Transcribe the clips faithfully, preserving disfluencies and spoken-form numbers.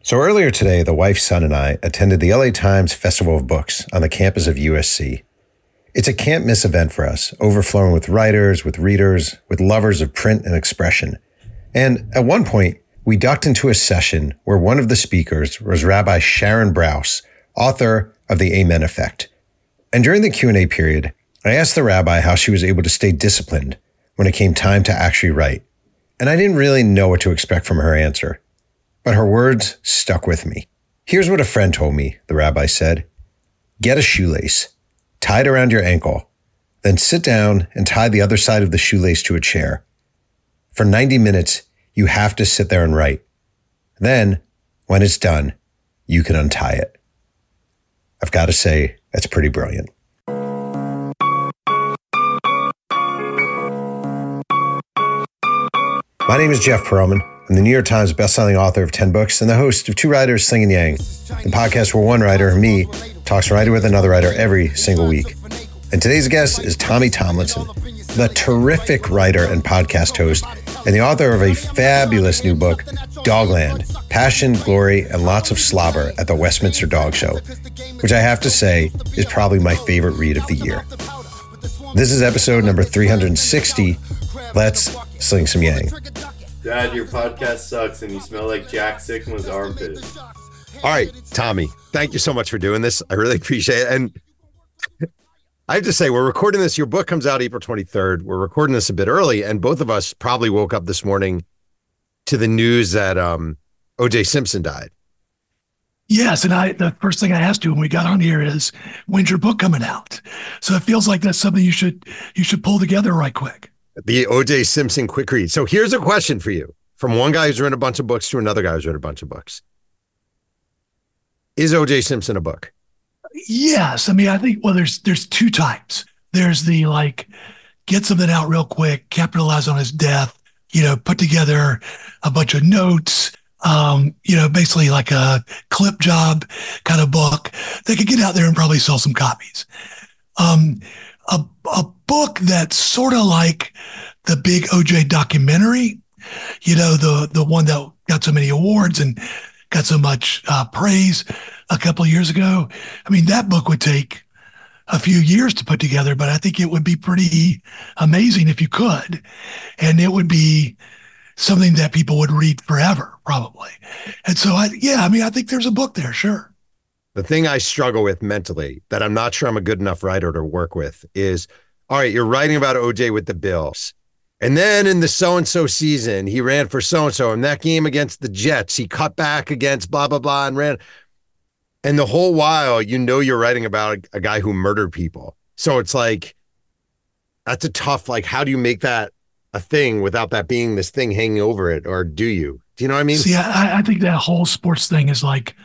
So earlier today, the wife, son, and I attended the L A Times Festival of Books on the campus of U S C. It's a can't miss event for us, overflowing with writers, with readers, with lovers of print and expression. And at one point, we ducked into a session where one of the speakers was Rabbi Sharon Brous, author of The Amen Effect. And during the Q and A period, I asked the rabbi how she was able to stay disciplined when it came time to actually write. And I didn't really know what to expect from her answer. But her words stuck with me. Here's what a friend told me, the rabbi said. Get a shoelace, tie it around your ankle, then sit down and tie the other side of the shoelace to a chair. For ninety minutes, you have to sit there and write. Then, when it's done, you can untie it. I've got to say, that's pretty brilliant. My name is Jeff Pearlman. I'm the New York Times bestselling author of ten books and the host of Two Writers Slinging Yang, the podcast where one writer, me, talks writer with another writer every single week. And today's guest is Tommy Tomlinson, the terrific writer and podcast host and the author of a fabulous new book, Dogland, Passion, Glory, and Lots of Slobber at the Westminster Dog Show, which I have to say is probably my favorite read of the year. This is episode number three hundred sixty. Let's sling some yang. Dad, your podcast sucks and you smell like Jack Sigma's armpit. All right, Tommy, thank you so much for doing this. I really appreciate it. And I have to say, we're recording this. Your book comes out April twenty-third. We're recording this a bit early, and both of us probably woke up this morning to the news that um, O J Simpson died. Yes, and I the first thing I asked you when we got on here is, when's your book coming out? So it feels like that's something you should you should pull together right quick. The O J Simpson quick read. So here's a question for you from one guy who's written a bunch of books to another guy who's written a bunch of books. Is O J Simpson a book? Yes. I mean, I think, well, there's there's two types. There's the like, get something out real quick, capitalize on his death, you know, put together a bunch of notes, um, you know, basically like a clip job kind of book. They could get out there and probably sell some copies. Um, a, a book that's sort of like the big O J documentary, you know, the the one that got so many awards and got so much uh, praise a couple of years ago. I mean, that book would take a few years to put together, but I think it would be pretty amazing if you could. And it would be something that people would read forever, probably. And so, I, yeah, I mean, I think there's a book there, sure. The thing I struggle with mentally that I'm not sure I'm a good enough writer to work with is, all right, you're writing about O J with the Bills. And then in the so-and-so season, he ran for so-and-so. And that game against the Jets, he cut back against blah, blah, blah, and ran. And the whole while, you know, you're writing about a, a guy who murdered people. So it's like, that's a tough, like, how do you make that a thing without that being this thing hanging over it? Or do you? Do you know what I mean? See, I, I think that whole sports thing is like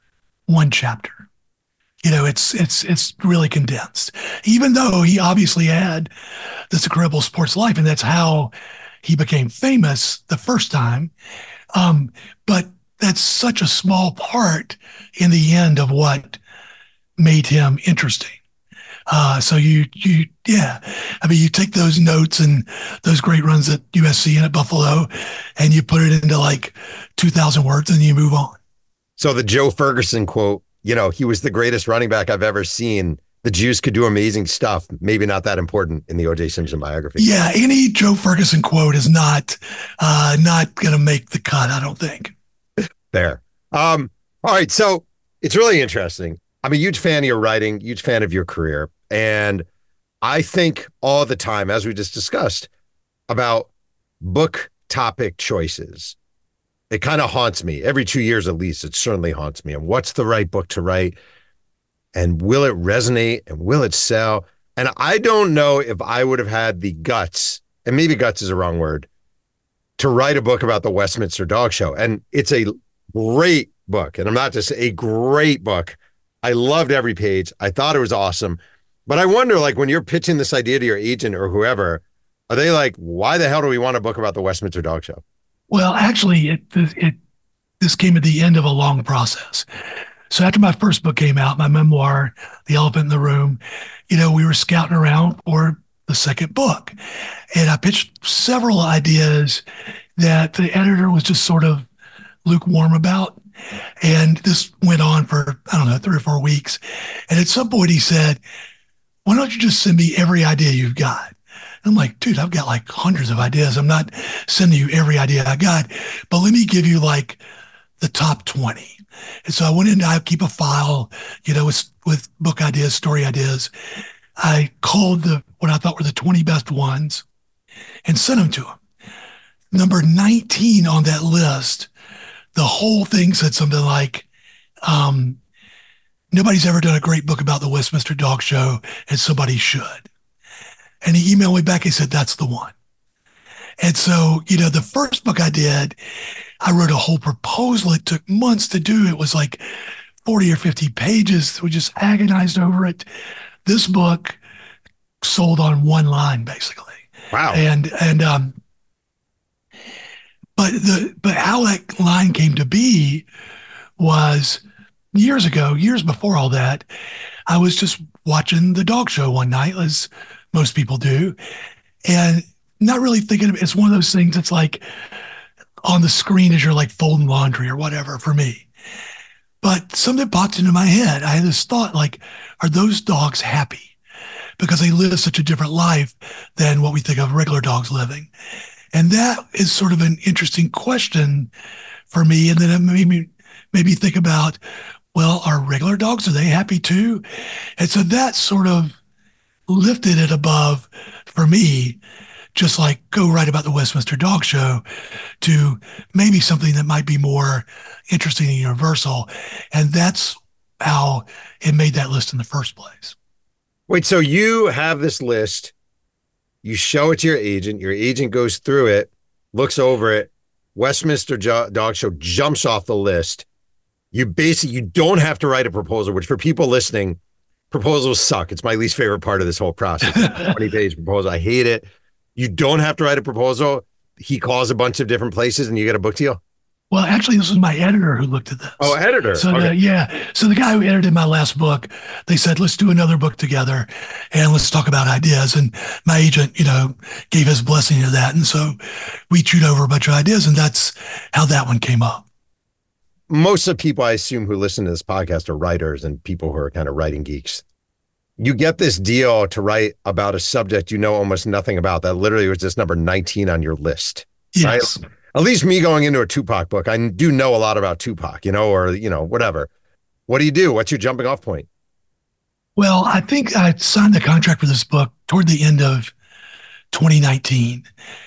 one chapter. You know, it's it's it's really condensed, even though he obviously had this incredible sports life, and that's how he became famous the first time. Um, but that's such a small part in the end of what made him interesting. Uh, so you you yeah, I mean, you take those notes and those great runs at U S C and at Buffalo, and you put it into like two thousand words, and you move on. So the Joe Ferguson quote, you know, he was the greatest running back I've ever seen. The Jews could do amazing stuff. Maybe not that important in the O J Simpson biography. Yeah, any Joe Ferguson quote is not uh, not going to make the cut, I don't think. There. Um, all right, so it's really interesting. I'm a huge fan of your writing, huge fan of your career. And I think all the time, as we just discussed, about book topic choices. It kind of haunts me every two years, at least. It certainly haunts me. And what's the right book to write? And will it resonate? And will it sell? And I don't know if I would have had the guts, and maybe guts is a wrong word, to write a book about the Westminster Dog Show. And it's a great book. And I'm not just a great book. I loved every page. I thought it was awesome. But I wonder, like, when you're pitching this idea to your agent or whoever, are they like, why the hell do we want a book about the Westminster Dog Show? Well, actually, it, it this came at the end of a long process. So after my first book came out, my memoir, The Elephant in the Room, you know, we were scouting around for the second book. And I pitched several ideas that the editor was just sort of lukewarm about. And this went on for, I don't know, three or four weeks. And at some point he said, why don't you just send me every idea you've got? And I'm like, dude, I've got like hundreds of ideas. I'm not sending you every idea I got, but let me give you like the top twenty. And so I went in, I keep a file, you know, with, with book ideas, story ideas. I called the, what I thought were the twenty best ones and sent them to him. Number nineteen on that list, the whole thing said something like, um, nobody's ever done a great book about the Westminster Dog Show, and somebody should. And he emailed me back. He said, that's the one. And so, you know, the first book I did, I wrote a whole proposal. It took months to do. It was like forty or fifty pages. We just agonized over it. This book sold on one line, basically. Wow. And, and, um, but the, but how that line came to be was years ago, years before all that, I was just watching the dog show one night, as most people do, and not really thinking of it. It's one of those things that's like on the screen as you're like folding laundry or whatever for me. But something popped into my head. I had this thought like, are those dogs happy? Because they live such a different life than what we think of regular dogs living. And that is sort of an interesting question for me. And then it made me, made me think about, well, are regular dogs, are they happy too? And so that sort of lifted it above, for me, just like go write about the Westminster Dog Show, to maybe something that might be more interesting and universal. And that's how it made that list in the first place. Wait, so you have this list, you show it to your agent, your agent goes through it, looks over it, Westminster jo- Dog Show jumps off the list. You basically, you don't have to write a proposal, which for people listening, proposals suck. It's my least favorite part of this whole process. twenty page proposal. I hate it. You don't have to write a proposal. He calls a bunch of different places and you get a book deal. Well, actually, this was my editor who looked at this. Oh, editor. So okay. the, yeah. So the guy who edited my last book, they said, let's do another book together and let's talk about ideas. And my agent, you know, gave his blessing to that. And so we chewed over a bunch of ideas, and that's how that one came up. Most of the people I assume who listen to this podcast are writers and people who are kind of writing geeks. You get this deal to write about a subject you know almost nothing about. That literally was just number nineteen on your list. Yes. Right? At least me going into a Tupac book, I do know a lot about Tupac, you know, or, you know, whatever. What do you do? What's your jumping off point? Well, I think I signed the contract for this book toward the end of twenty nineteen.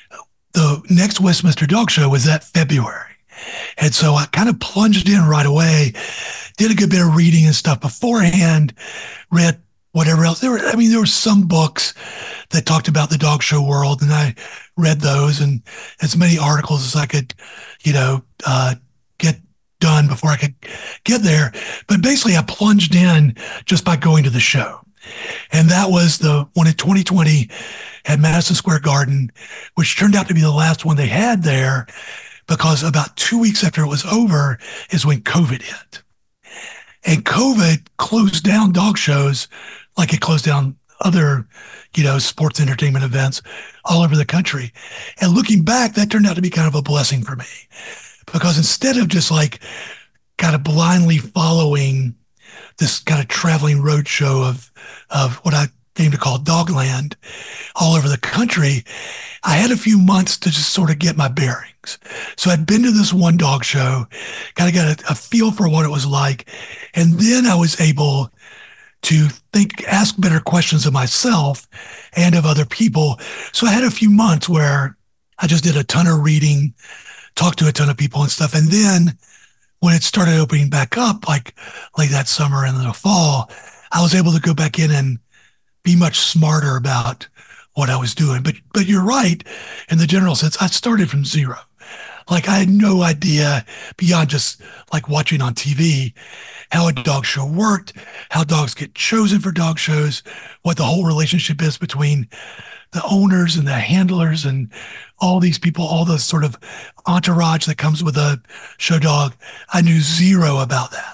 The next Westminster Dog Show was that February. And so I kind of plunged in right away, did a good bit of reading and stuff beforehand, read whatever else. There were, I mean, there were some books that talked about the dog show world, and I read those, and as many articles as I could, you know, uh, get done before I could get there. But basically I plunged in just by going to the show. And that was the one in twenty twenty at Madison Square Garden, which turned out to be the last one they had there, because about two weeks after it was over is when COVID hit. And COVID closed down dog shows like it closed down other, you know, sports entertainment events all over the country. And looking back, that turned out to be kind of a blessing for me, because instead of just like kind of blindly following this kind of traveling road show of, of what I came to call Dogland all over the country, I had a few months to just sort of get my bearings. So I'd been to this one dog show, kind of got a, a feel for what it was like. And then I was able to think, ask better questions of myself and of other people. So I had a few months where I just did a ton of reading, talked to a ton of people and stuff. And then when it started opening back up, like late that summer and in the fall, I was able to go back in and be much smarter about what I was doing. But but you're right, in the general sense, I started from zero. Like I had no idea beyond just like watching on T V how a dog show worked, how dogs get chosen for dog shows, what the whole relationship is between the owners and the handlers and all these people, all the sort of entourage that comes with a show dog. I knew zero about that.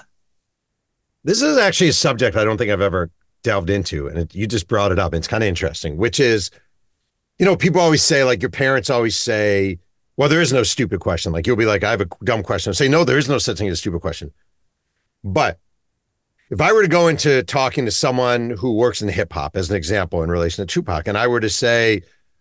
This is actually a subject I don't think I've ever delved into, and it, you just brought it up. And it's kind of interesting, which is, you know, people always say, like your parents always say, well, there is no stupid question. Like you'll be like, I have a dumb question. I'll say, no, there is no such thing as a stupid question. But if I were to go into talking to someone who works in hip hop, as an example, in relation to Tupac, and I were to say,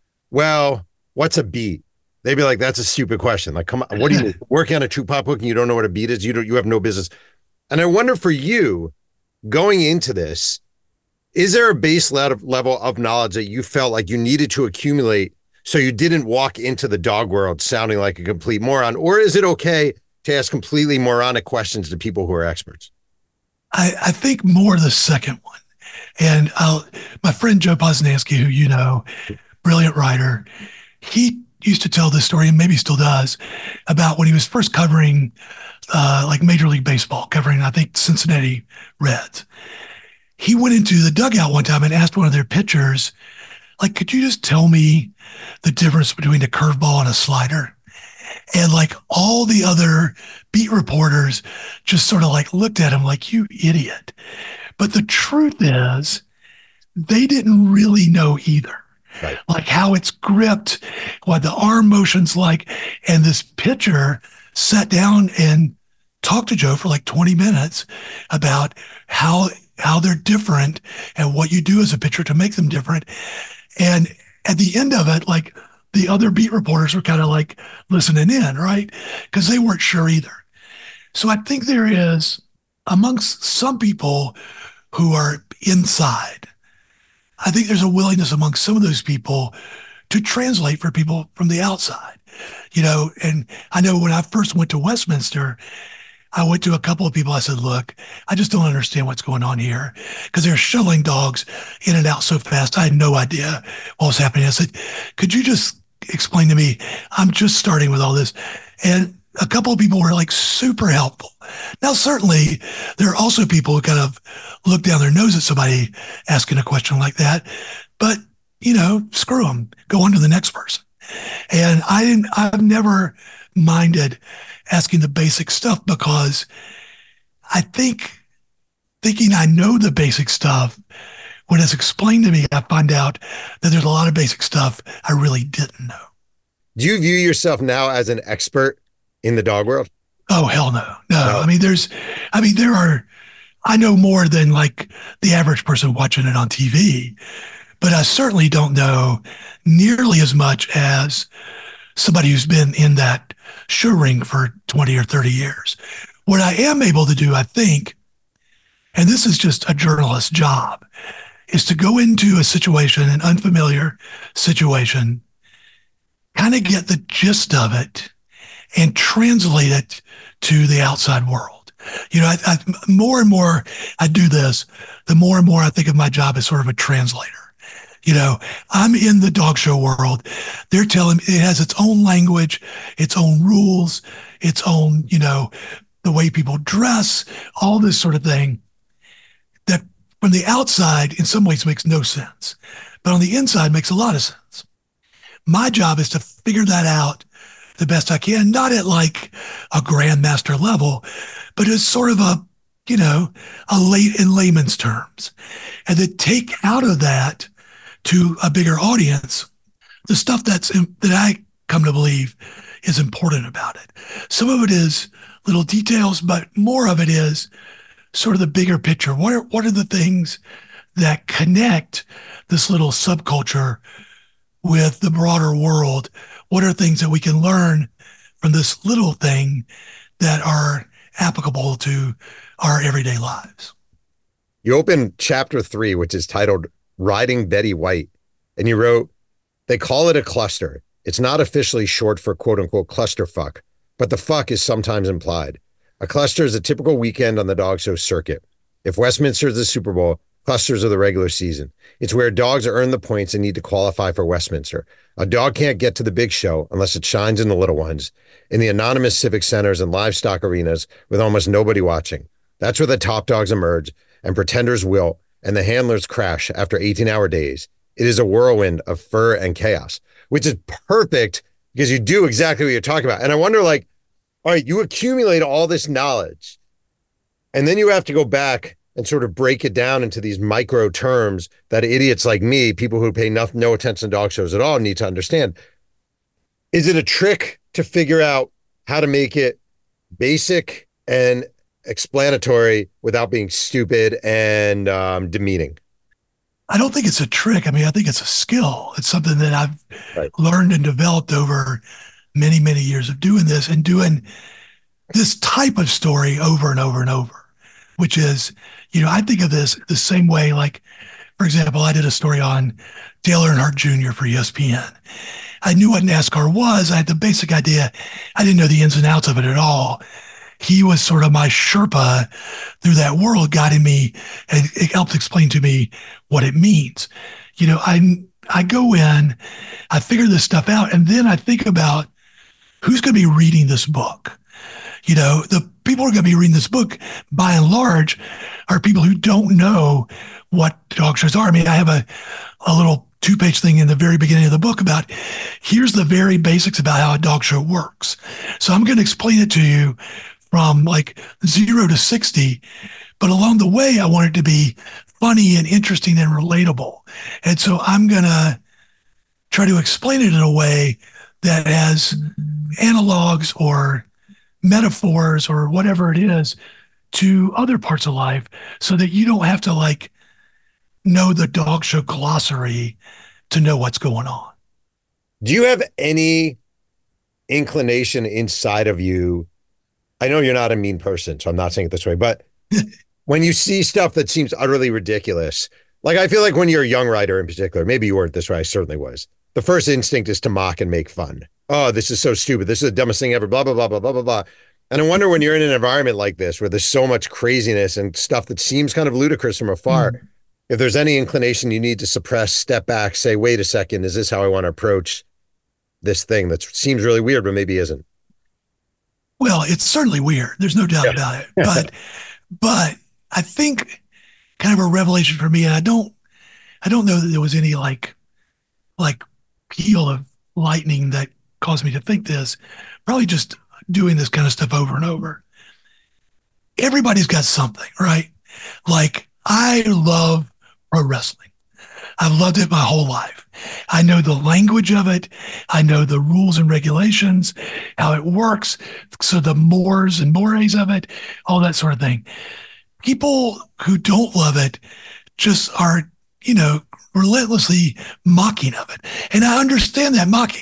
well, what's a beat? They'd be like, that's a stupid question. Like, come on, what do you mean? Working on a Tupac book and you don't know what a beat is? You don't, you have no business. And I wonder for you, going into this, is there a base level of knowledge that you felt like you needed to accumulate so you didn't walk into the dog world sounding like a complete moron? Or is it okay to ask completely moronic questions to people who are experts? I, I think more the second one. And I'll, my friend Joe Posnanski, who you know, brilliant writer, he used to tell this story, and maybe still does, about when he was first covering uh, like Major League Baseball, covering, I think, Cincinnati Reds. He went into the dugout one time and asked one of their pitchers, like, could you just tell me the difference between a curveball and a slider? And like all the other beat reporters just sort of like looked at him like, you idiot. But the truth is, they didn't really know either. Right. Like how it's gripped, what the arm motion's like. And this pitcher sat down and talked to Joe for like twenty minutes about how how they're different and what you do as a pitcher to make them different. And at the end of it, like the other beat reporters were kind of like listening in, right? Because they weren't sure either. So I think there is, amongst some people who are inside, I think there's a willingness among some of those people to translate for people from the outside, you know. And I know when I first went to Westminster, I went to a couple of people. I said, look, I just don't understand what's going on here because they're shuttling dogs in and out so fast. I had no idea what was happening. I said, could you just explain to me? I'm just starting with all this. And a couple of people were like super helpful. Now, certainly there are also people who kind of look down their nose at somebody asking a question like that, but you know, screw them, go on to the next person. And I didn't, I've never minded asking the basic stuff because I think thinking I know the basic stuff, when it's explained to me, I find out that there's a lot of basic stuff I really didn't know. Do you view yourself now as an expert in the dog world? Oh, hell no. No. no. I mean, there's, I mean, there are, I know more than like the average person watching it on T V, but I certainly don't know nearly as much as somebody who's been in that show ring for twenty or thirty years. What I am able to do, I think, and this is just a journalist's job, is to go into a situation, an unfamiliar situation, kind of get the gist of it and translate it to the outside world. You know, I, I, more and more I do this, the more and more I think of my job as sort of a translator. You know, I'm in the dog show world. They're telling me it has its own language, its own rules, its own, you know, the way people dress, all this sort of thing that from the outside in some ways makes no sense, but on the inside makes a lot of sense. My job is to figure that out the best I can, not at like a grandmaster level, but as sort of a, you know, a late in layman's terms, and then take out of that to a bigger audience the stuff that's that I come to believe is important about it. Some of it is little details, but more of it is sort of the bigger picture. What are what are the things that connect this little subculture with the broader world? What are things that we can learn from this little thing that are applicable to our everyday lives? You open chapter three, which is titled Riding Betty White, and you wrote, they call it a cluster. It's not officially short for quote unquote clusterfuck, but the fuck is sometimes implied. A cluster is a typical weekend on the dog show circuit. If Westminster is the Super Bowl, clusters are the regular season. It's where dogs earn the points and need to qualify for Westminster. A dog can't get to the big show unless it shines in the little ones, in the anonymous civic centers and livestock arenas with almost nobody watching. That's where the top dogs emerge and pretenders wilt and the handlers crash after eighteen-hour days. It is a whirlwind of fur and chaos, which is perfect because you do exactly what you're talking about. And I wonder, like, all right, you accumulate all this knowledge, and then you have to go back and sort of break it down into these micro terms that idiots like me, people who pay no, no attention to dog shows at all, need to understand. Is it a trick to figure out how to make it basic and explanatory without being stupid and um, demeaning. I don't think it's a trick. I mean, I think it's a skill. It's something that I've Right. learned and developed over many, many years of doing this and doing this type of story over and over and over, which is, you know, I think of this the same way. Like, for example, I did a story on Dale Earnhardt Junior for E S P N. I knew what NASCAR was. I had the basic idea. I didn't know the ins and outs of it at all. He was sort of my Sherpa through that world, guiding me, and it helped explain to me what it means. You know, I I go in, I figure this stuff out, and then I think about who's going to be reading this book. You know, the people who are going to be reading this book, by and large, are people who don't know what dog shows are. I mean, I have a, a little two-page thing in the very beginning of the book about here's the very basics about how a dog show works. So I'm going to explain it to you from like zero to sixty, but along the way, I want it to be funny and interesting and relatable. And so I'm going to try to explain it in a way that has analogs or metaphors or whatever it is to other parts of life so that you don't have to like know the dog show glossary to know what's going on. Do you have any inclination inside of you? I know you're not a mean person, so I'm not saying it this way, but when you see stuff that seems utterly ridiculous, like I feel like when you're a young writer in particular, maybe you weren't this way, I certainly was. The first instinct is to mock and make fun. Oh, this is so stupid. This is the dumbest thing ever, blah, blah, blah, blah, blah, blah, blah. And I wonder when you're in an environment like this, where there's so much craziness and stuff that seems kind of ludicrous from afar, mm. if there's any inclination you need to suppress, step back, say, wait a second, is this how I want to approach this thing that seems really weird, but maybe isn't? Well, it's certainly weird. There's no doubt yeah. about it. But, but I think kind of a revelation for me, and I don't, I don't know that there was any like, like peal of lightning that caused me to think this, probably just doing this kind of stuff over and over. Everybody's got something, right? Like I love pro wrestling. I've loved it my whole life. I know the language of it. I know the rules and regulations, how it works. So the mores and mores of it, all that sort of thing. People who don't love it just are, you know, relentlessly mocking of it. And I understand that mocking.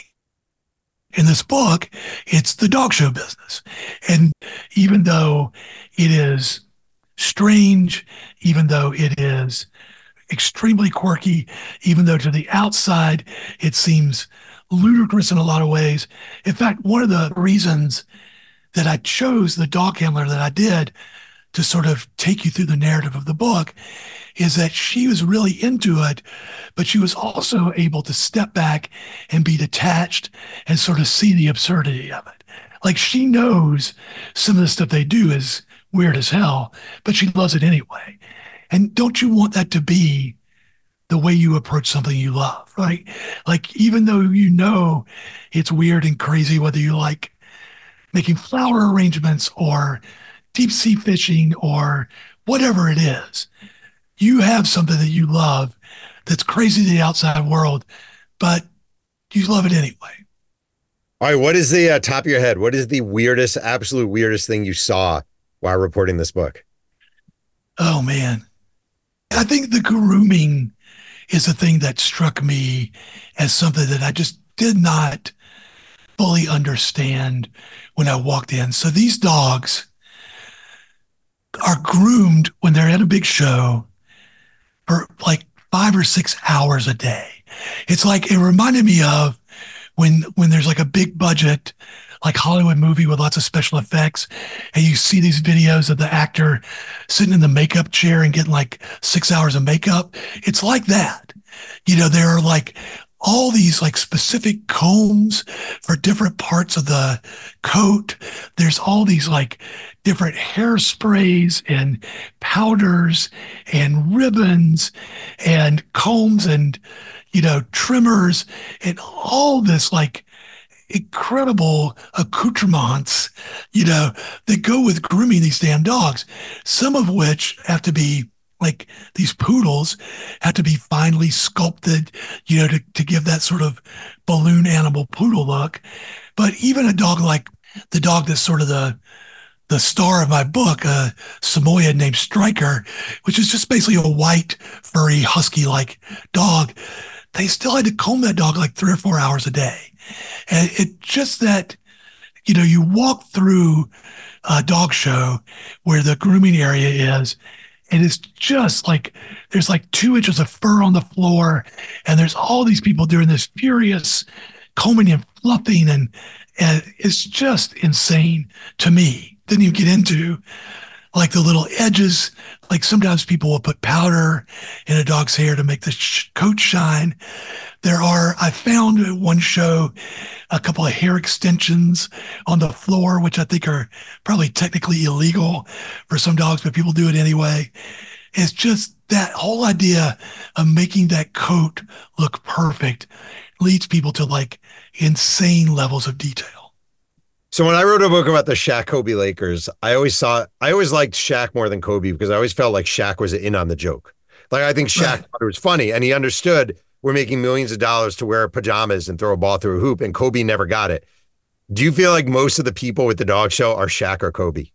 In this book, it's the dog show business. And even though it is strange, even though it is extremely quirky, even though to the outside it seems ludicrous in a lot of ways. In fact, one of the reasons that I chose the dog handler that I did to sort of take you through the narrative of the book is that she was really into it, but she was also able to step back and be detached and sort of see the absurdity of it. Like she knows some of the stuff they do is weird as hell, but she loves it anyway. And don't you want that to be the way you approach something you love, right? Like, even though you know it's weird and crazy, whether you like making flower arrangements or deep sea fishing or whatever it is, you have something that you love that's crazy to the outside world, but you love it anyway. All right. What is the uh, top of your head? What is the weirdest, absolute weirdest thing you saw while reporting this book? Oh, man. I think the grooming is the thing that struck me as something that I just did not fully understand when I walked in. So these dogs are groomed when they're at a big show for like five or six hours a day. It's like, it reminded me of when, when there's like a big budget, like Hollywood movie with lots of special effects, and you see these videos of the actor sitting in the makeup chair and getting like six hours of makeup. It's like that. You know, there are like all these like specific combs for different parts of the coat. There's all these like different hairsprays and powders and ribbons and combs and, you know, trimmers and all this like incredible accoutrements, you know, that go with grooming these damn dogs, some of which have to be like these poodles have to be finely sculpted, you know, to, to give that sort of balloon animal poodle look. But even a dog like the dog that's sort of the the star of my book, a Samoyed named Striker, which is just basically a white, furry, husky-like dog. They still had to comb that dog like three or four hours a day. And it just that, you know, you walk through a dog show where the grooming area is, and it's just like, there's like two inches of fur on the floor, and there's all these people doing this furious combing and fluffing, and, and it's just insane to me. Didn't even get into like the little edges. Like sometimes people will put powder in a dog's hair to make the sh- coat shine. There are, I found at one show a couple of hair extensions on the floor, which I think are probably technically illegal for some dogs, but people do it anyway. It's just that whole idea of making that coat look perfect leads people to like insane levels of detail. So when I wrote a book about the Shaq Kobe Lakers, I always saw, I always liked Shaq more than Kobe because I always felt like Shaq was in on the joke. Like I think Shaq Right. thought it was funny and he understood we're making millions of dollars to wear pajamas and throw a ball through a hoop, and Kobe never got it. Do you feel like most of the people with the dog show are Shaq or Kobe?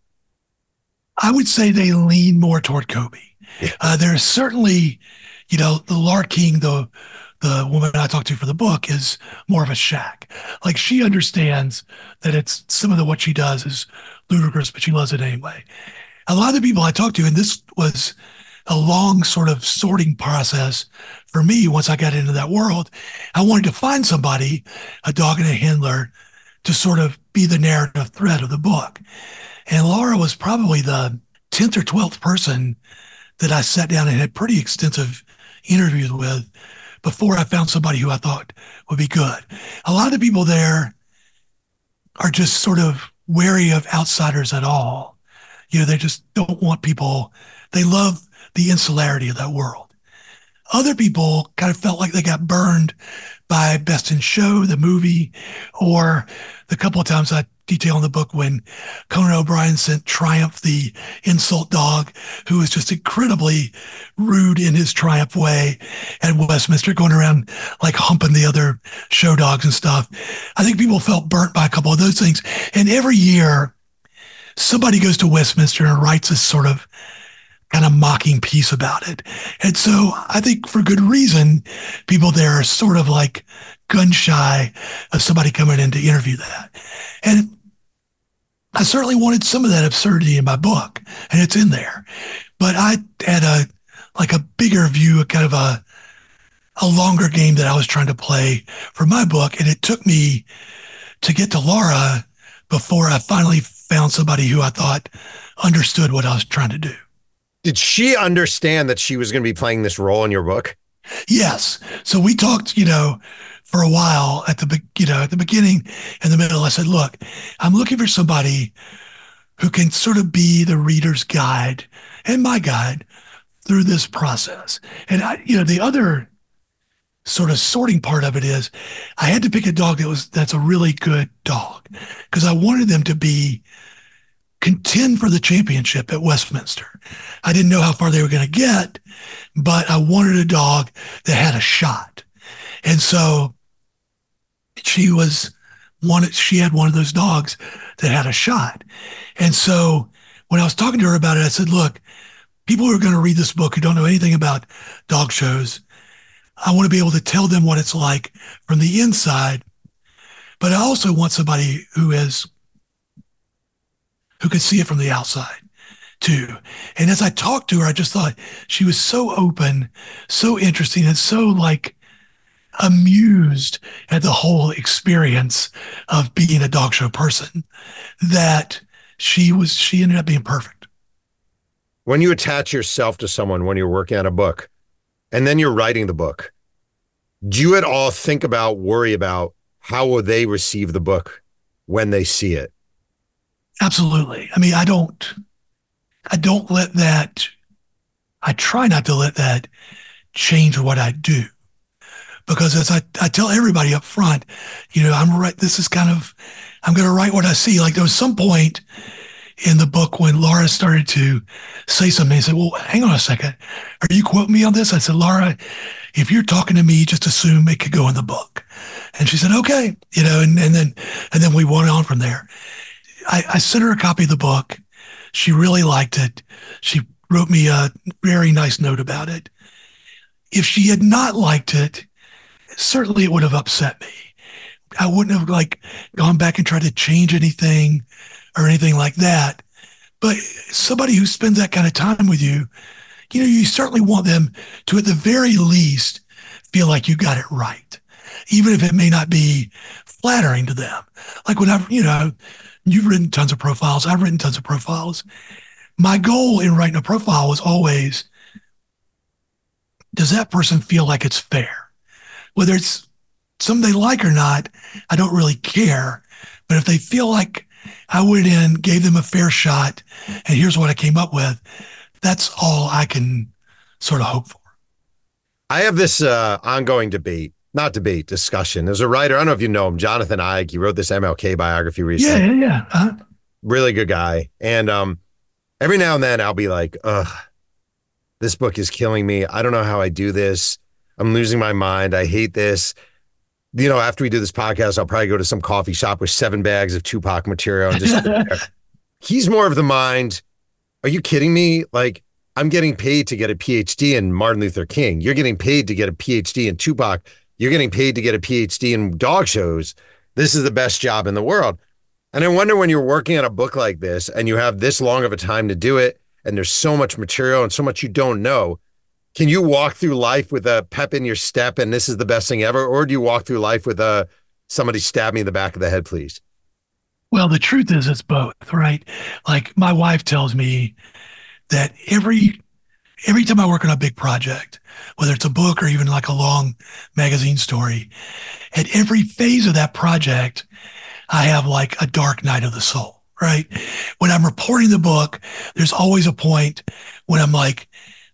I would say they lean more toward Kobe. Yeah. Uh, there's certainly, you know, the Laura King, the the woman I talked to for the book, is more of a Shaq. Like she understands that it's some of the what she does is ludicrous, but she loves it anyway. A lot of the people I talked to, and this was a long sort of sorting process for me once I got into that world, I wanted to find somebody, a dog and a handler, to sort of be the narrative thread of the book. And Laura was probably the tenth or twelfth person that I sat down and had pretty extensive interviews with before I found somebody who I thought would be good. A lot of the people there are just sort of wary of outsiders at all. You know, they just don't want people, they love the insularity of that world. Other people kind of felt like they got burned by Best in Show, the movie, or the couple of times I detail in the book when Conan O'Brien sent Triumph, the insult dog, who was just incredibly rude in his Triumph way at Westminster, going around like humping the other show dogs and stuff. I think people felt burnt by a couple of those things. And every year, somebody goes to Westminster and writes this sort of kind of mocking piece about it. And so I think for good reason, people there are sort of like gun shy of somebody coming in to interview that. And I certainly wanted some of that absurdity in my book, and it's in there. But I had a like a bigger view, a kind of a a longer game that I was trying to play for my book. And it took me to get to Laura before I finally found somebody who I thought understood what I was trying to do. Did she understand that she was going to be playing this role in your book? Yes. So we talked, you know, for a while at the, be- you know, at the beginning and the middle. I said, look, I'm looking for somebody who can sort of be the reader's guide and my guide through this process. And I, you know, the other sort of sorting part of it is I had to pick a dog that was, that's a really good dog because I wanted them to be contend for the championship at Westminster. I didn't know how far they were going to get, but I wanted a dog that had a shot. And so she was one, she had one of those dogs that had a shot. And so when I was talking to her about it, I said, look, people who are going to read this book who don't know anything about dog shows, I want to be able to tell them what it's like from the inside, but I also want somebody who is, who can see it from the outside too. And as I talked to her, I just thought she was so open, so interesting, and so like amused at the whole experience of being a dog show person that she was, she ended up being perfect. When you attach yourself to someone when you're working on a book and then you're writing the book, do you at all think about, worry about how will they receive the book when they see it? Absolutely. I mean, I don't, I don't let that, I try not to let that change what I do. Because as I, I tell everybody up front, you know, I'm right, this is kind of, I'm going to write what I see. Like there was some point in the book when Laura started to say something and said, well, hang on a second. Are you quoting me on this? I said, Laura, if you're talking to me, just assume it could go in the book. And she said, okay, you know, and, and then, and then we went on from there. I, I sent her a copy of the book. She really liked it. She wrote me a very nice note about it. If she had not liked it, certainly it would have upset me. I wouldn't have like gone back and tried to change anything or anything like that. But somebody who spends that kind of time with you, you know, you certainly want them to, at the very least, feel like you got it right, even if it may not be flattering to them. Like when I've, you know, you've written tons of profiles, I've written tons of profiles. My goal in writing a profile was always, does that person feel like it's fair? Whether it's something they like or not, I don't really care. But if they feel like I went in, gave them a fair shot, and here's what I came up with, that's all I can sort of hope for. I have this uh, ongoing debate, not debate, discussion. There's a writer, I don't know if you know him, Jonathan Ike. He wrote this M L K biography recently. Yeah, yeah, yeah. Uh-huh. Really good guy. And um, every now and then I'll be like, ugh, this book is killing me. I don't know how I do this. I'm losing my mind. I hate this. You know, after we do this podcast, I'll probably go to some coffee shop with seven bags of Tupac material and just he's more of the mind. Are you kidding me? Like, I'm getting paid to get a P H D in Martin Luther King. You're getting paid to get a P H D in Tupac. You're getting paid to get a P H D in dog shows. This is the best job in the world. And I wonder, when you're working on a book like this and you have this long of a time to do it, and there's so much material and so much you don't know, can you walk through life with a pep in your step and this is the best thing ever? Or do you walk through life with a, somebody stab me in the back of the head, please? Well, the truth is it's both, right? Like my wife tells me that every every time I work on a big project, whether it's a book or even like a long magazine story, at every phase of that project, I have like a dark night of the soul, right? When I'm reporting the book, there's always a point when I'm like,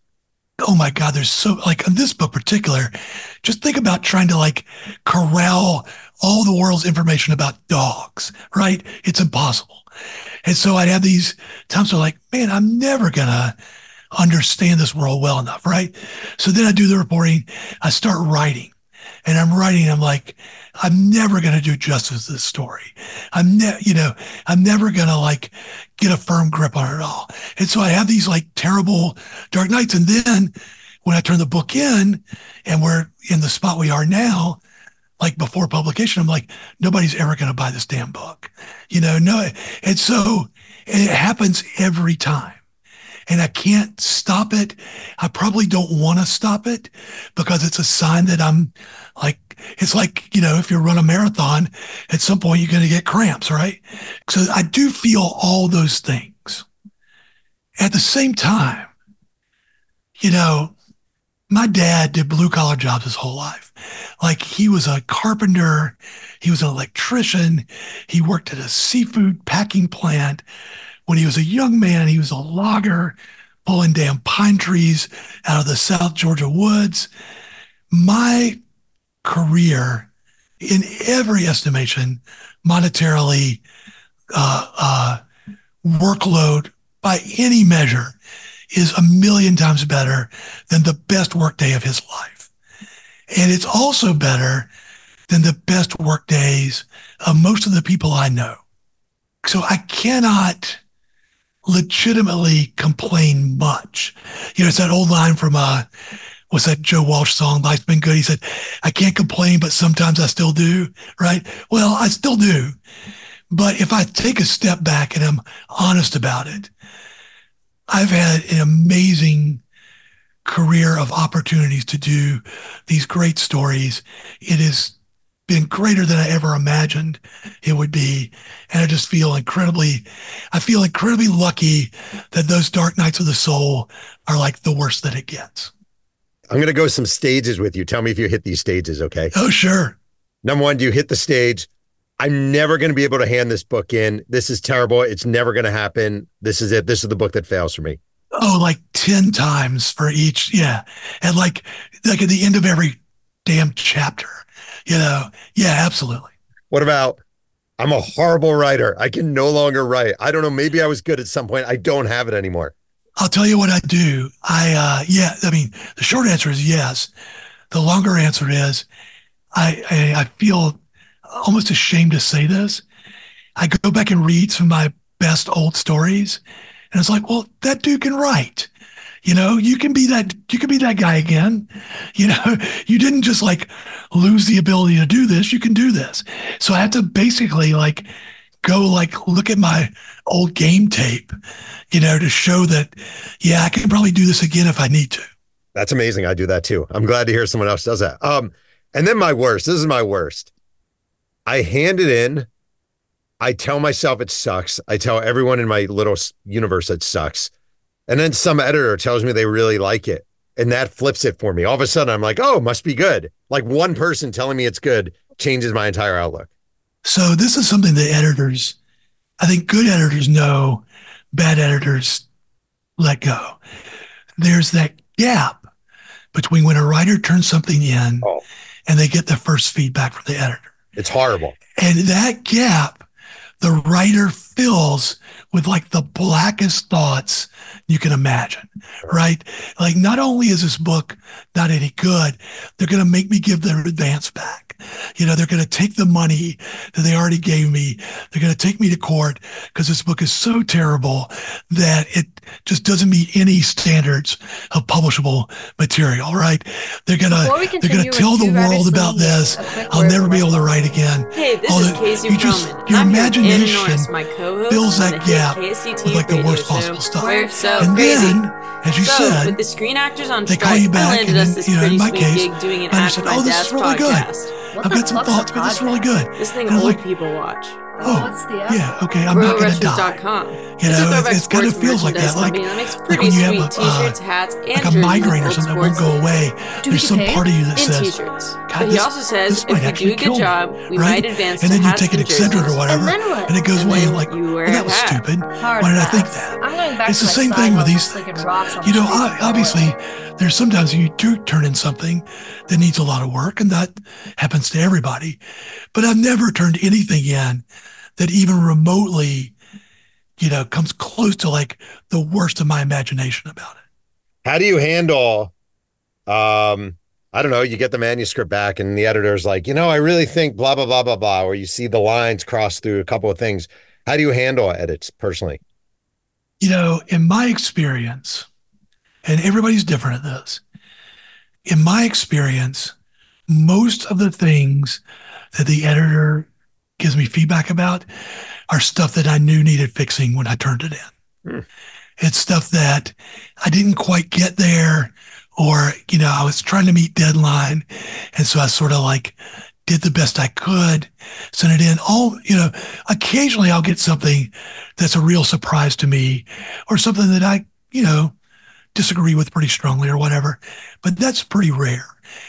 oh my God, there's so, like in this book particular, just think about trying to like corral all the world's information about dogs, right? It's impossible. And so I'd have these times where like, man, I'm never going to understand this world well enough, right? So then I do the reporting, I start writing, and I'm writing, I'm like, I'm never going to do justice to this story. I'm never, you know, I'm never going to like get a firm grip on it all. And so I have these like terrible dark nights. And then when I turn the book in and we're in the spot we are now, like before publication, I'm like, nobody's ever going to buy this damn book, you know, no. And so it happens every time. And I can't stop it. I probably don't want to stop it because it's a sign that I'm like, it's like, you know, if you run a marathon, at some point you're going to get cramps, right? So I do feel all those things. At the same time, you know, my dad did blue collar jobs his whole life. Like he was a carpenter, he was an electrician, he worked at a seafood packing plant. When he was a young man, he was a logger, pulling damn pine trees out of the South Georgia woods. My career, in every estimation, monetarily, uh, uh, workload by any measure, is a million times better than the best workday of his life. And it's also better than the best work days of most of the people I know. So I cannot legitimately complain much. You know, it's that old line from, uh, what's that Joe Walsh song, Life's Been Good? He said, I can't complain, but sometimes I still do, right? Well, I still do. But if I take a step back and I'm honest about it, I've had an amazing career of opportunities to do these great stories. It has been greater than I ever imagined it would be. And I just feel incredibly, I feel incredibly lucky that those dark nights of the soul are like the worst that it gets. I'm going to go some stages with you. Tell me if you hit these stages, okay? Oh, sure. Number one, do you hit the stage? I'm never going to be able to hand this book in. This is terrible. It's never going to happen. This is it. This is the book that fails for me. Oh, like ten times for each. Yeah. And like, like at the end of every damn chapter, you know? Yeah, absolutely. What about, I'm a horrible writer. I can no longer write. I don't know. Maybe I was good at some point. I don't have it anymore. I'll tell you what I do. I, uh, yeah, I mean, the short answer is yes. The longer answer is I, I, I feel almost ashamed to say this. I go back and read some of my best old stories, and it's like, well, that dude can write. You know, you can be that, you can be that guy again. You know, you didn't just like lose the ability to do this. You can do this. So I have to basically like go like look at my old game tape, you know, to show that, yeah, I can probably do this again if I need to. That's amazing. I do that too. I'm glad to hear someone else does that. Um, and then my worst, this is my worst. I hand it in. I tell myself it sucks. I tell everyone in my little universe it sucks. And then some editor tells me they really like it. And that flips it for me. All of a sudden, I'm like, oh, must be good. Like one person telling me it's good changes my entire outlook. So this is something that editors, I think good editors know, bad editors let go. There's that gap between when a writer turns something in oh. and they get the first feedback from the editor. It's horrible. And that gap, the writer fills with like the blackest thoughts you can imagine, right? Like not only is this book not any good, they're going to make me give their advance back. You know, they're going to take the money that they already gave me. They're going to take me to court because this book is so terrible that it just doesn't meet any standards of publishable material, right? They're going to they're going to tell the world about this. I'll never be able to write again. Hey, this is Casey you just, Perlman. Your I'm imagination Norris, my co-host fills that gap K S C T with like the worst show. possible stuff. We're so and crazy. then, as you so, said, with the Screen Actors on they strike, call you back I landed and, us this you know, pretty in my sweet case, gig doing an I ad said, for my oh, this dad's is really good. podcast. I've got some thoughts, but this is really good. This thing and old like, people watch. Oh, what's the yeah, okay, I'm not going to die. You know, it, it kind of feels like that. Like, that makes like when you have a, t-shirts, uh, hats, and like a migraine or something that won't go away. Do There's some pay? part of you that and says, t-shirts. God, But this, he also says this might if you actually do a kill good me, job, we right? might advance and to then you hats take an and Excedrin jerseys. or whatever, And then what? and it goes And away. then And like, you well, wear a that was hat. stupid. Hard Why did I think pass. that? I'm going back It's to the my same side thing with hustle, these. slicking rocks on You the know, streets of obviously, Florida. there's sometimes you do turn in something that needs a lot of work, and that happens to everybody. But I've never turned anything in that even remotely, you know, comes close to like the worst of my imagination about it. How do you handle, um, I don't know, you get the manuscript back and the editor's like, you know, I really think blah, blah, blah, blah, blah, or you see the lines cross through a couple of things. How do you handle edits personally? You know, in my experience, and everybody's different at this, in my experience, most of the things that the editor gives me feedback about are stuff that I knew needed fixing when I turned it in. Hmm. It's stuff that I didn't quite get there, or, you know, I was trying to meet deadline. And so I sort of like did the best I could, sent it in. All, you know, occasionally I'll get something that's a real surprise to me, or something that I, you know, disagree with pretty strongly or whatever, but that's pretty rare.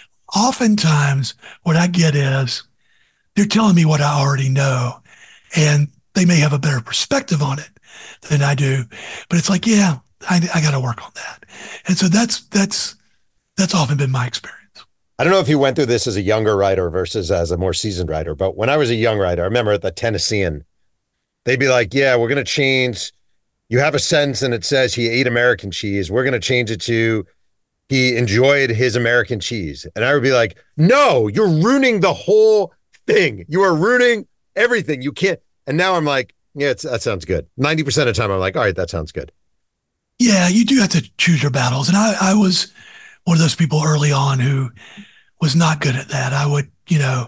Oftentimes what I get is they're telling me what I already know, and they may have a better perspective on it than I do, but it's like, yeah, I, I got to work on that. And so that's, that's, that's often been my experience. I don't know if you went through this as a younger writer versus as a more seasoned writer, but when I was a young writer, I remember at the Tennessean, they'd be like, yeah, we're going to change. You have a sentence and it says he ate American cheese. We're going to change it to he enjoyed his American cheese. And I would be like, no, you're ruining the whole thing. You are ruining everything. You can't. And now I'm like, yeah, it's, that sounds good. ninety percent of the time I'm like, all right, that sounds good. Yeah, you do have to choose your battles. And I, I was one of those people early on who was not good at that. I would, you know,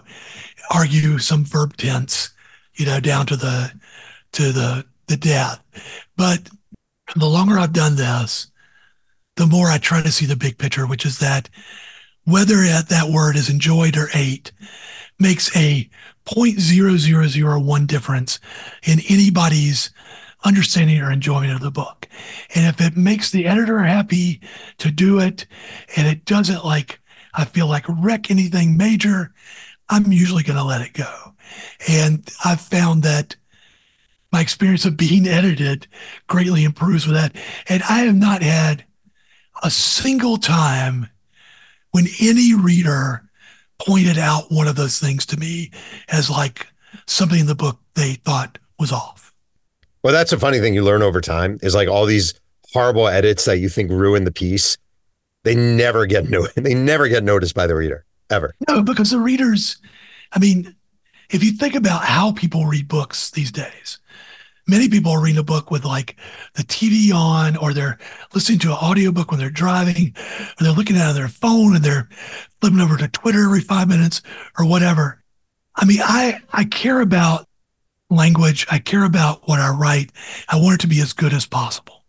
argue some verb tense, you know, down to the, to the, the death. But the longer I've done this, the more I try to see the big picture, which is that whether that word is enjoyed or ate makes a zero point zero zero zero one difference in anybody's understanding or enjoyment of the book. And if it makes the editor happy to do it, and it doesn't like, I feel like wreck anything major, I'm usually going to let it go. And I've found that my experience of being edited greatly improves with that. And I have not had a single time when any reader pointed out one of those things to me as like something in the book they thought was off. Well, that's a funny thing you learn over time is like all these horrible edits that you think ruin the piece. They never get no, they never get noticed by the reader ever. No, because the readers, I mean, if you think about how people read books these days, many people are reading a book with like the T V on, or they're listening to an audiobook when they're driving, or they're looking at their phone and they're flipping over to Twitter every five minutes or whatever. I mean, I, I care about language. I care about what I write. I want it to be as good as possible.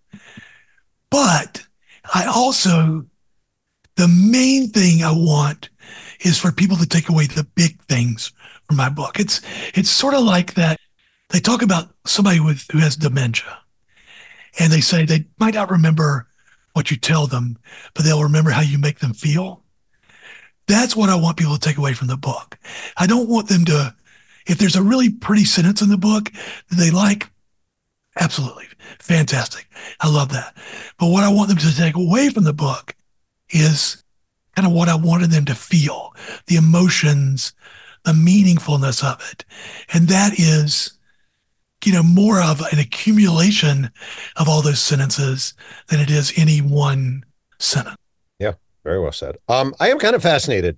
But I also, the main thing I want is for people to take away the big things from my book. It's it's sort of like that. They talk about somebody with who has dementia, and they say they might not remember what you tell them, but they'll remember how you make them feel. That's what I want people to take away from the book. I don't want them to, if there's a really pretty sentence in the book that they like, absolutely, fantastic. I love that. But what I want them to take away from the book is kind of what I wanted them to feel, the emotions, the meaningfulness of it. And that is, you know, more of an accumulation of all those sentences than it is any one sentence. Yeah, very well said. Um, I am kind of fascinated.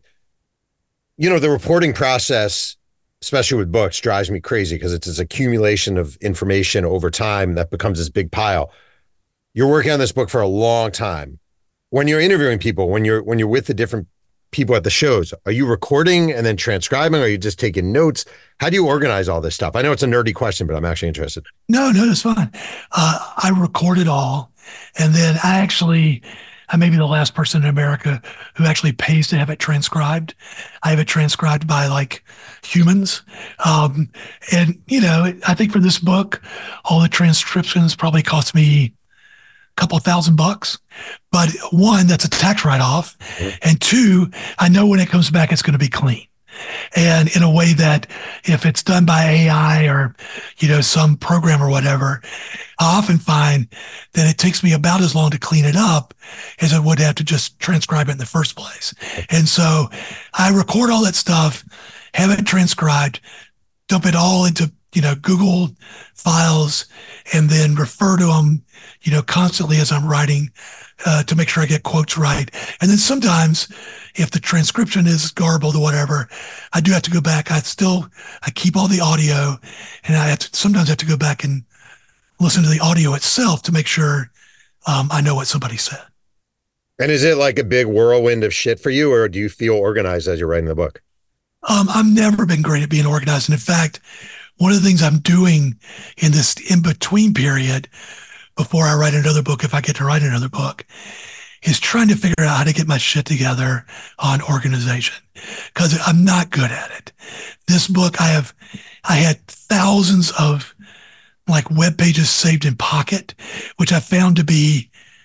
You know, the reporting process, especially with books, drives me crazy because it's this accumulation of information over time that becomes this big pile. You're working on this book for a long time. When you're interviewing people, when you're when you're with the different people at the shows, are you recording and then transcribing, or are you just taking notes? How do you organize all this stuff? I know it's a nerdy question, but I'm actually interested. No, no, it's fine. Uh, I record it all. And then I actually, I may be the last person in America who actually pays to have it transcribed. I have it transcribed by like humans. Um, and, you know, I think for this book, all the transcriptions probably cost me couple thousand bucks, but one, that's a tax write-off, and two, I know when it comes back, it's going to be clean, and in a way that if it's done by A I or, you know, some program or whatever, I often find that it takes me about as long to clean it up as I would have to just transcribe it in the first place. And so I record all that stuff, have it transcribed, dump it all into, you know, Google files, and then refer to them, you know, constantly as I'm writing uh, to make sure I get quotes right. And then sometimes if the transcription is garbled or whatever, I do have to go back. I still, I keep all the audio, and I have to, sometimes have to go back and listen to the audio itself to make sure um, I know what somebody said. And is it like a big whirlwind of shit for you, or do you feel organized as you're writing the book? Um, I've never been great at being organized. And in fact, one of the things I'm doing in this in-between period before I write another book, if I get to write another book, is trying to figure out how to get my shit together on organization, because I'm not good at it. This book, I have, I had thousands of like web pages saved in Pocket, which I found to be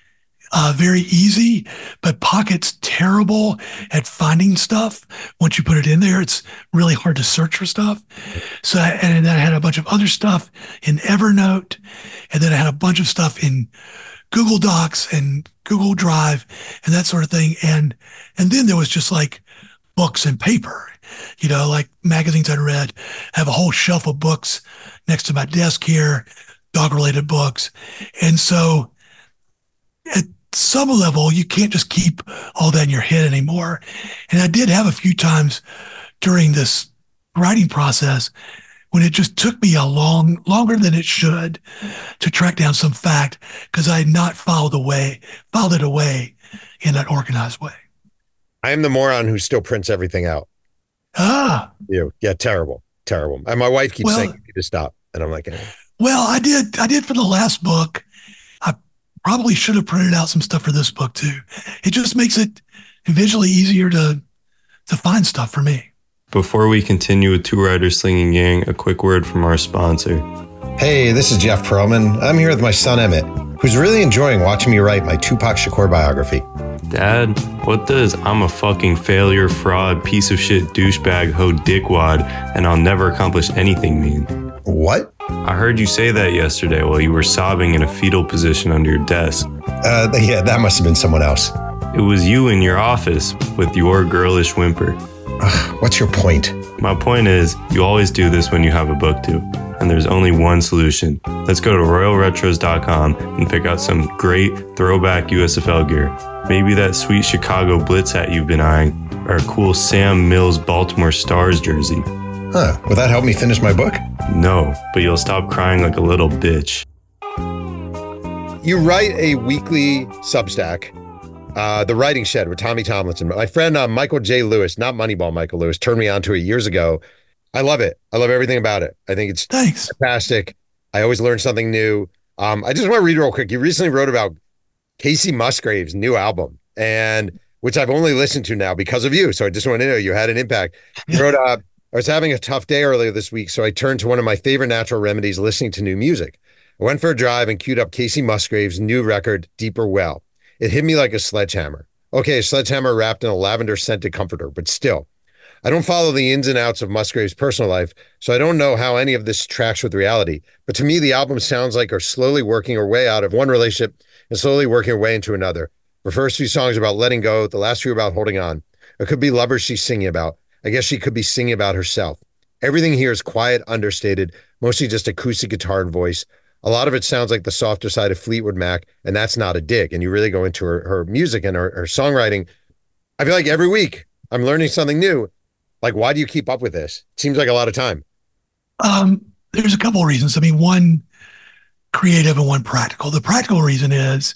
Uh, very easy, but Pocket's terrible at finding stuff. Once you put it in there, it's really hard to search for stuff. So, and then I had a bunch of other stuff in Evernote, and then I had a bunch of stuff in Google Docs and Google Drive and that sort of thing. And, and then there was just like books and paper, you know, like magazines I'd read. I have a whole shelf of books next to my desk here, dog-related books. And so at some level, you can't just keep all that in your head anymore. And I did have a few times during this writing process when it just took me a long, longer than it should to track down some fact, because I had not filed away, filed it away in an organized way. I am the moron who still prints everything out. Ah. You, yeah, terrible, terrible. And my wife keeps well, saying you need to stop, and I'm like, eh. well, I did, I did for the last book. I probably should have printed out some stuff for this book too. It just makes it visually easier to to find stuff for me. Before we continue with Two Writers Slinging Yang, a quick word from our sponsor. Hey, this is Jeff Pearlman. I'm here with my son Emmett, who's really enjoying watching me write my Tupac Shakur biography. Dad, what does I'm a fucking failure, fraud, piece of shit, douchebag, ho dickwad, and I'll never accomplish anything mean? What? I heard you say that yesterday while you were sobbing in a fetal position under your desk. Uh, yeah, that must have been someone else. It was you in your office with your girlish whimper. Ugh, what's your point? My point is, you always do this when you have a book due, and there's only one solution. Let's go to royal retros dot com and pick out some great throwback U S F L gear. Maybe that sweet Chicago Blitz hat you've been eyeing, or a cool Sam Mills Baltimore Stars jersey. Huh. Will that help me finish my book? No, but you'll stop crying like a little bitch. You write a weekly Substack, uh, The Writing Shed with Tommy Tomlinson. My friend uh, Michael J. Lewis, not Moneyball Michael Lewis, turned me on to it years ago. I love it. I love everything about it. I think it's Thanks. fantastic. I always learn something new. Um, I just want to read real quick. You recently wrote about Casey Musgrave's new album, and which I've only listened to now because of you. So I just want to know you had an impact. You wrote, uh, I was having a tough day earlier this week, so I turned to one of my favorite natural remedies, listening to new music. I went for a drive and queued up Casey Musgrave's new record, Deeper Well. It hit me like a sledgehammer. Okay, a sledgehammer wrapped in a lavender-scented comforter, but still. I don't follow the ins and outs of Musgrave's personal life, so I don't know how any of this tracks with reality. But to me, the album sounds like her slowly working her way out of one relationship and slowly working her way into another. The first few songs about letting go, the last few about holding on. It could be lovers she's singing about. I guess she could be singing about herself. Everything here is quiet, understated, mostly just acoustic guitar and voice. A lot of it sounds like the softer side of Fleetwood Mac, and that's not a dig. And you really go into her, her music and her, her songwriting. I feel like every week I'm learning something new. Like, why do you keep up with this? It seems like a lot of time. Um, there's a couple of reasons. I mean, one creative and one practical. The practical reason is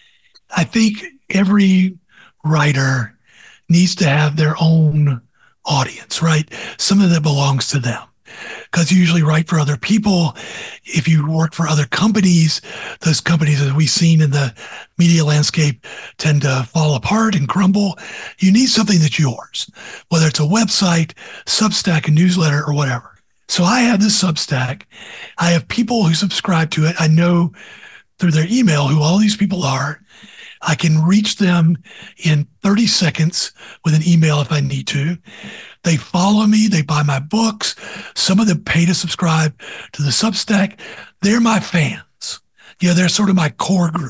I think every writer needs to have their own audience, right? Something that belongs to them. Because you usually write for other people. If you work for other companies, those companies, as we've seen in the media landscape, tend to fall apart and crumble. You need something that's yours, whether it's a website, Substack, a newsletter, or whatever. So I have this Substack. I have people who subscribe to it. I know through their email who all these people are. I can reach them in thirty seconds with an email if I need to. They follow me. They buy my books. Some of them pay to subscribe to the Substack. They're my fans. You know, they're sort of my core group.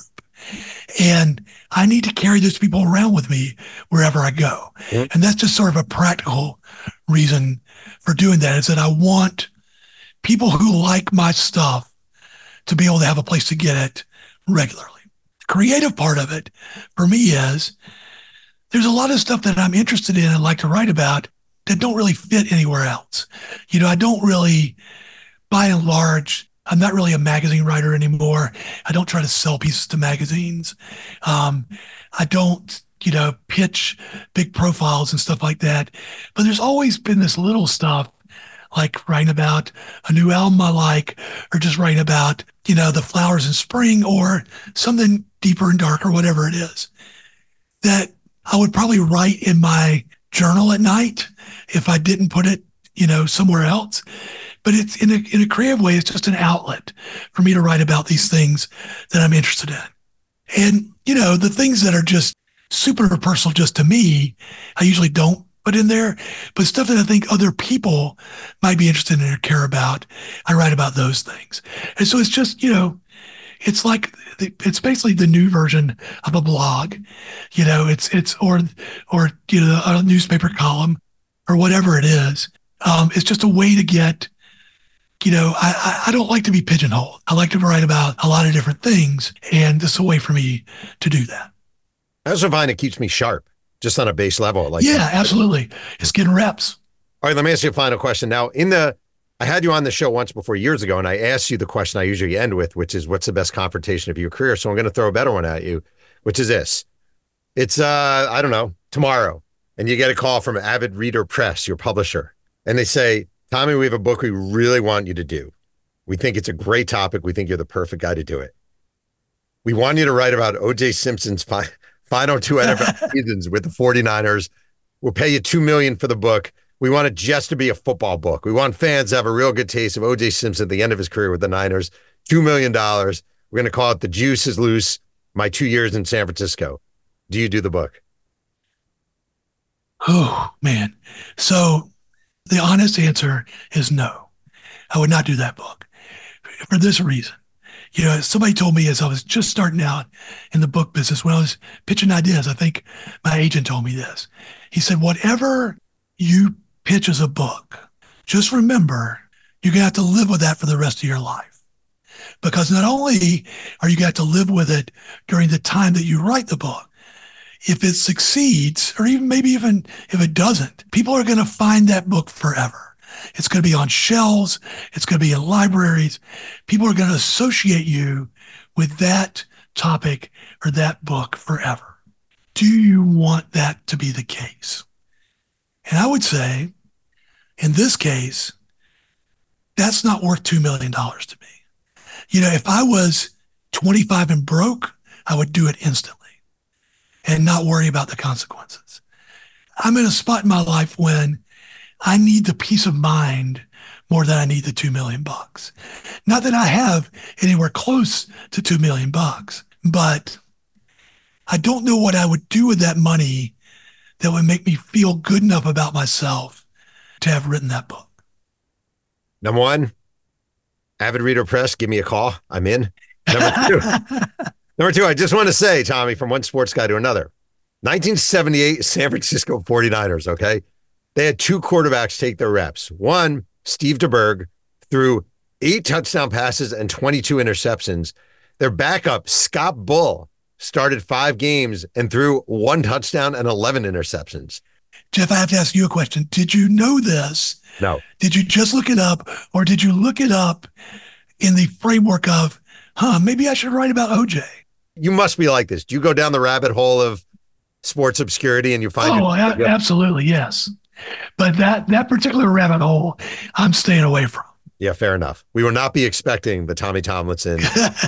And I need to carry those people around with me wherever I go. Mm-hmm. And that's just sort of a practical reason for doing that, is that I want people who like my stuff to be able to have a place to get it regularly. The creative part of it for me is there's a lot of stuff that I'm interested in and like to write about that don't really fit anywhere else. You know, I don't really, by and large, I'm not really a magazine writer anymore. I don't try to sell pieces to magazines. Um, I don't, you know, pitch big profiles and stuff like that. But there's always been this little stuff, like writing about a new album I like, or just writing about, you know, the flowers in spring, or something deeper and darker, whatever it is, that I would probably write in my journal at night if I didn't put it, you know, somewhere else. But it's in a in a creative way, it's just an outlet for me to write about these things that I'm interested in. And, you know, the things that are just super personal just to me, I usually don't put in there. But stuff that I think other people might be interested in or care about, I write about those things. And so it's just, you know, it's like, it's basically the new version of a blog. You know, it's, it's, or, or, you know, a newspaper column or whatever it is. Um, it's just a way to get, you know, I, I don't like to be pigeonholed. I like to write about a lot of different things, and this is a way for me to do that. I also find it keeps me sharp, just on a base level. Like, yeah, absolutely. It's getting reps. All right, let me ask you a final question. Now, in the, I had you on the show once before years ago, and I asked you the question I usually end with, which is, what's the best confrontation of your career? So I'm going to throw a better one at you, which is this. It's, uh, I don't know, tomorrow, and you get a call from Avid Reader Press, your publisher, and they say, Tommy, we have a book we really want you to do. We think it's a great topic. We think you're the perfect guy to do it. We want you to write about O J Simpson's fi- final two N F L seasons with the forty-niners. We'll pay you two million dollars for the book. We want it just to be a football book. We want fans to have a real good taste of O J Simpson at the end of his career with the Niners. two million dollars. We're going to call it The Juice is Loose, My Two Years in San Francisco. Do you do the book? Oh, man. So the honest answer is no. I would not do that book for this reason. You know, somebody told me as I was just starting out in the book business, when I was pitching ideas, I think my agent told me this. He said, whatever you pitch as a book, just remember, you're going to have to live with that for the rest of your life. Because not only are you going to have to live with it during the time that you write the book, if it succeeds, or even maybe even if it doesn't, people are going to find that book forever. It's going to be on shelves. It's going to be in libraries. People are going to associate you with that topic or that book forever. Do you want that to be the case? And I would say, in this case, that's not worth two million dollars to me. You know, if I was twenty-five and broke, I would do it instantly and not worry about the consequences. I'm in a spot in my life when I need the peace of mind more than I need the two million bucks. Not that I have anywhere close to two million bucks, but I don't know what I would do with that money that would make me feel good enough about myself to have written that book. Number one, Avid Reader Press, give me a call. I'm in. Number two, number two, I just want to say, Tommy, from one sports guy to another, nineteen seventy-eight San Francisco forty-niners, okay? They had two quarterbacks take their reps. One, Steve DeBerg, threw eight touchdown passes and twenty-two interceptions. Their backup, Scott Bull, started five games and threw one touchdown and eleven interceptions. Jeff, I have to ask you a question. Did you know this? No. Did you just look it up, or did you look it up in the framework of, huh, maybe I should write about O J? You must be like this. Do you go down the rabbit hole of sports obscurity and you find Oh, it? a- absolutely, yes. But that that particular rabbit hole, I'm staying away from. Yeah, fair enough. We will not be expecting the Tommy Tomlinson.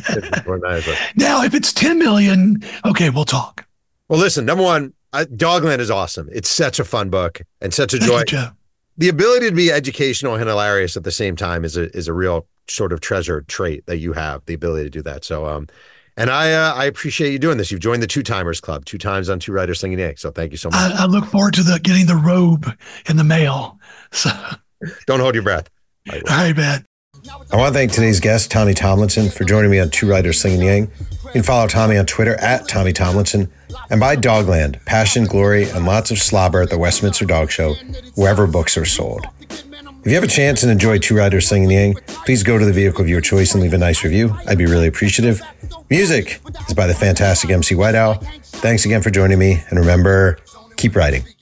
Now, if it's ten million, okay, we'll talk. Well, listen, number one, I, Dogland is awesome. It's such a fun book and such a Thank joy. you, Joe. The ability to be educational and hilarious at the same time is a is a real sort of treasure trait that you have, the ability to do that. So, um, and I uh, I appreciate you doing this. You've joined the Two Timers Club, two times on Two Writers Slinging Eggs. So thank you so much. I, I look forward to the getting the robe in the mail. So, Don't hold your breath. all right, man. I want to thank today's guest, Tommy Tomlinson, for joining me on Two Writers Slinging Yang. You can follow Tommy on Twitter at Tommy Tomlinson and buy Dogland, Passion, Glory, and lots of slobber at the Westminster Dog Show, wherever books are sold. If you have a chance and enjoy Two Writers Slinging Yang, please go to the vehicle of your choice and leave a nice review. I'd be really appreciative. Music is by the fantastic M C White Owl. Thanks again for joining me, and remember, keep writing.